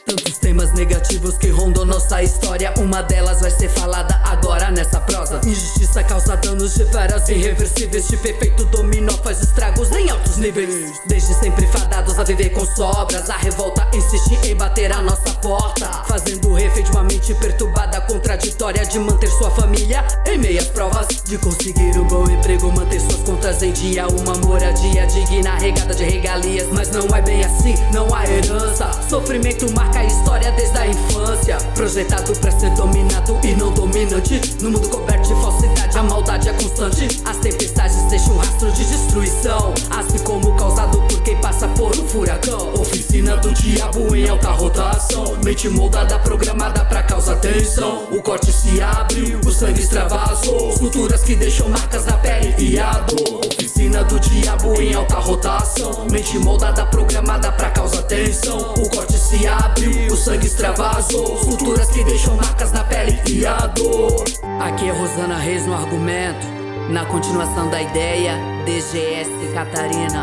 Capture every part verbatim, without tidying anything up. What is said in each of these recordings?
Tantos temas negativos que rondam nossa história, uma delas vai ser falada agora nessa prosa. Injustiça causa danos de várias irreversíveis, tipo efeito dominó faz estragos em altos níveis. Desde sempre fadados a viver com sobras, a revolta insiste em bater a nossa porta, fazendo refém de uma mente perturbada, contraditória, de manter sua família em meias provas, de conseguir um bom emprego, manter suas contas em dia, uma moradia digna, regada de regalias. Mas não é bem assim, não há herança. Sofrimento marca a história desde a infância, projetado pra ser dominado e não dominante. No mundo coberto de falsidade, a maldade é constante. As tempestades deixam um rastro de destruição, assim como causado por quem passa por um furacão. Oficina do diabo em alta rotação, mente moldada, programada pra causar tensão. O corte se abre, o sangue extravasou, esculturas que deixam marcas na pele e a dor. Oficina do diabo em alta rotação, mente moldada, programada pra causar tensão. O corte se abre, o sangue extravasou, esculturas que deixam marcas na pele e a dor. Aqui é Rosana Reis no argumento, na continuação da ideia, D G S Catarina.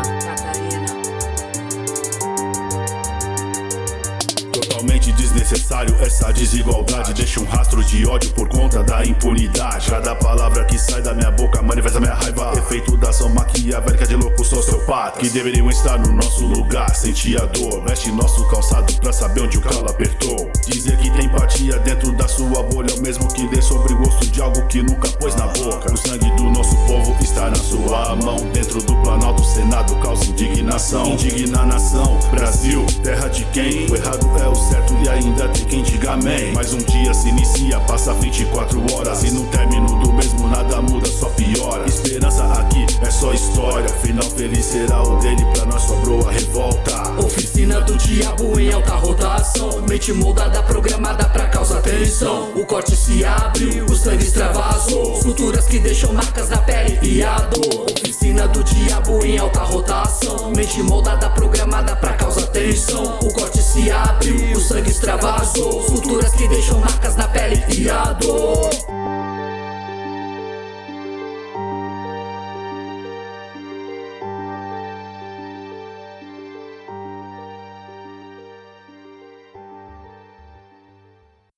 Totalmente desnecessário essa desigualdade, deixa um rastro de ódio por conta da impunidade. Cada palavra que sai da minha boca manifesta minha raiva, efeito da ação maquiavélica de loucos sociopatas que deveriam estar no nosso lugar, sentir a dor, veste nosso calçado pra saber onde o calo apertou. Dizer que tem empatia dentro da sua bolha, o mesmo que lê sobre o gosto de algo que nunca pôs na boca. O sangue do nosso povo está na sua mão, dentro do Planalto, Senado causa indignação. Indigna a nação, Brasil, terra de quem o errado é o certo e ainda tem quem diga amém. Mais um dia se inicia, passa vinte e quatro horas e no término do mesmo nada muda, só piora. Esperança aqui é só história, final feliz será o dele, pra nós sobrou a revolta. Oficina do diabo em alta rotação, mente moldada, programada pra causar tensão. O corte se abre, o sangue extravasou, esculturas que deixam marcas na pele e a dor. Oficina do diabo em alta rotação, mente moldada,